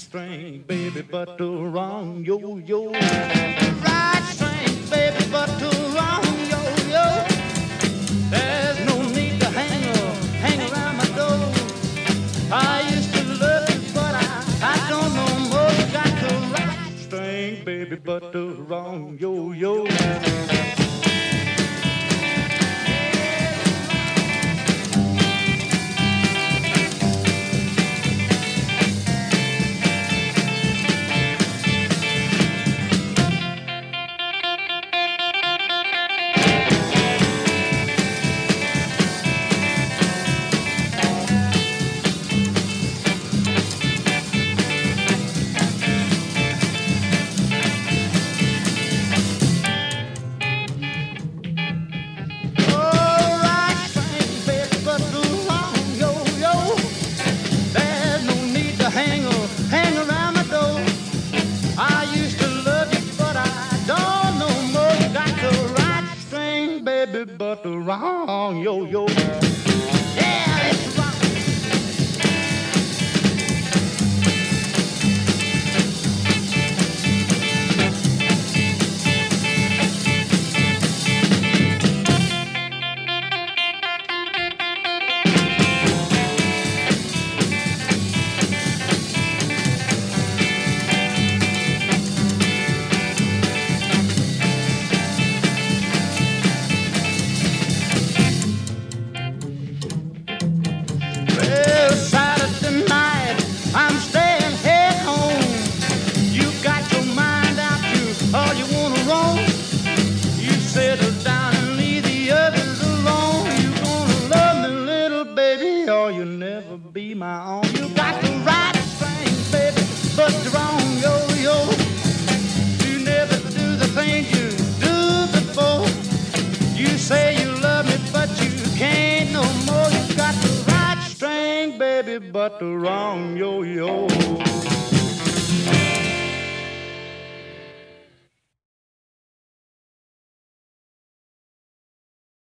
string, baby, but the wrong yo-yo. Right string, baby, but the wrong yo-yo. There's no need to hang around my door. I used to love you, but I don't know more. You got the right string, baby, but the wrong yo-yo. But the wrong yo-yo. Yeah, it's wrong. You'll never be my own. You got the right string, baby, but the wrong yo-yo. You never do the things you do before. You say you love me, but you can't no more. You got the right string, baby, but the wrong yo-yo.